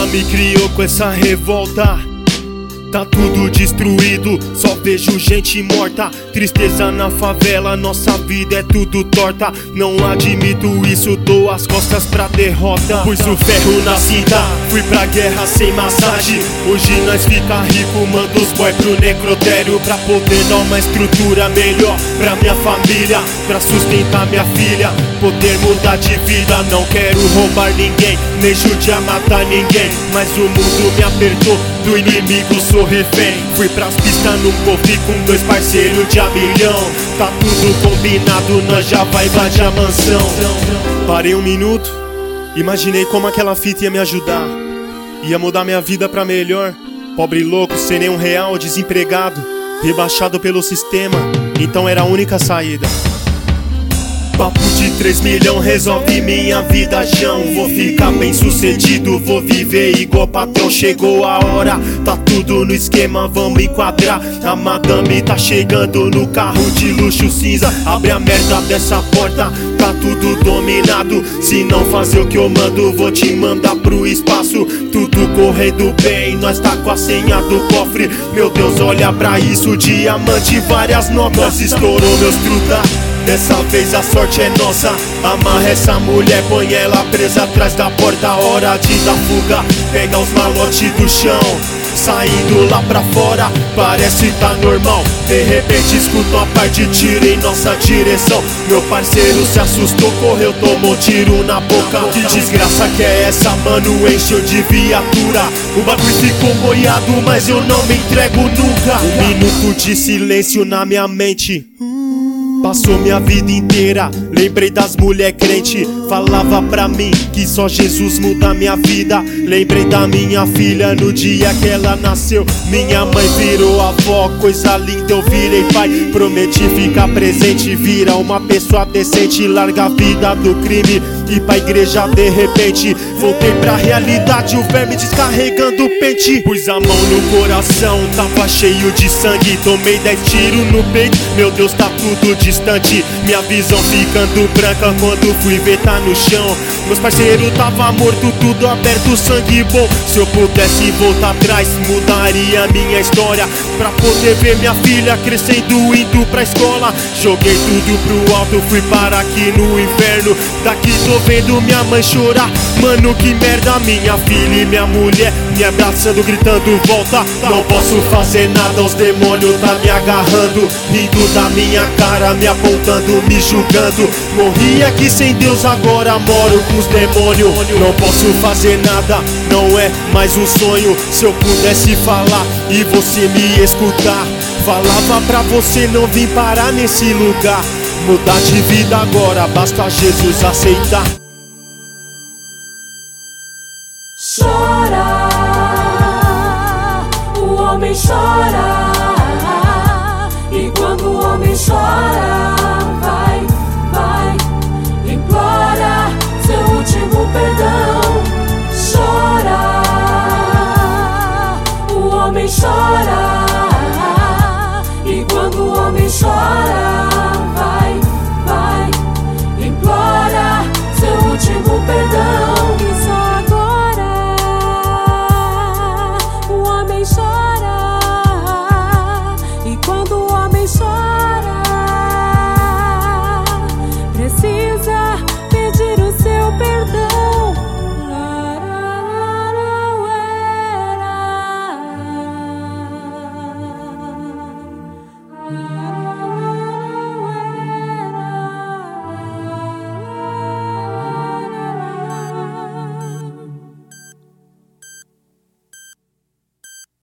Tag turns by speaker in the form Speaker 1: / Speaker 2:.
Speaker 1: ela me criou com essa revolta. Tá tudo destruído, só vejo gente morta. Tristeza na favela, nossa vida é tudo torta. Não admito isso, dou as costas pra derrota. Pus o ferro na cinta, fui pra guerra sem massagem. Hoje nós fica rico, manda os boy pro necrotério, pra poder dar uma estrutura melhor pra minha família, pra sustentar minha filha, poder mudar de vida. Não quero roubar ninguém, nem judiar matar ninguém, mas o mundo me apertou, do inimigo sou refém. Fui pras pistas no cofre com 2 parceiros de a milhão. Tá tudo combinado, nós já vai invadir a mansão. Parei um minuto, imaginei como aquela fita ia me ajudar. Ia mudar minha vida pra melhor. Pobre louco, sem nenhum real, desempregado, rebaixado pelo sistema, então era a única saída. Papo de 3 milhões resolve minha vida, Jão. Vou ficar bem sucedido, vou viver igual patrão. Chegou a hora, tá tudo no esquema, vamos enquadrar. A madame tá chegando no carro de luxo cinza. Abre a merda dessa porta, tá tudo dominado. Se não fazer o que eu mando, vou te mandar pro espaço. Tudo correndo bem, nós tá com a senha do cofre. Meu Deus, olha pra isso, diamante, várias notas. Estourou meus truta, dessa vez a sorte é nossa. Amarra essa mulher, põe ela presa atrás da porta. Hora de dar fuga, pega os malotes do chão, saindo lá pra fora, parece tá normal. De repente escuto a parte de tiro em nossa direção. Meu parceiro se assustou, correu, tomou tiro na boca. Que desgraça que é essa, mano, encheu de viatura. O bagulho ficou boiado, mas eu não me entrego nunca. Um minuto de silêncio na minha mente, passou minha vida inteira, lembrei das mulher crente. Falava pra mim que só Jesus muda minha vida. Lembrei da minha filha no dia que ela nasceu. Minha mãe virou avó, coisa linda, eu virei pai. Prometi ficar presente, vira uma pessoa decente. Larga a vida do crime e pra igreja de repente. Voltei pra realidade, o verme descarregando o pente. Pus a mão no coração, tava cheio de sangue. Tomei 10 tiros no peito, meu Deus, tá tudo distante. Minha visão ficando branca quando fui ver tá no chão. Meus parceiros tava morto, tudo aberto, sangue bom. Se eu pudesse voltar atrás, mudaria minha história, pra poder ver minha filha crescendo, indo pra escola. Joguei tudo pro alto, fui parar aqui no inferno. Daqui tô vendo minha mãe chorar, mano, que merda. Minha filha e minha mulher me abraçando, gritando volta. Não posso fazer nada, os demônios tá me agarrando, rindo da minha cara, me apontando, me julgando. Morri aqui sem Deus, agora moro com os demônios. Não posso fazer nada, não é mais um sonho. Se eu pudesse falar e você me escutar, falava pra você não vir parar nesse lugar. Mudar de vida agora, basta Jesus aceitar.
Speaker 2: Chora, o homem chora. E quando o homem chora, vai, implora seu último perdão. Chora, o homem chora.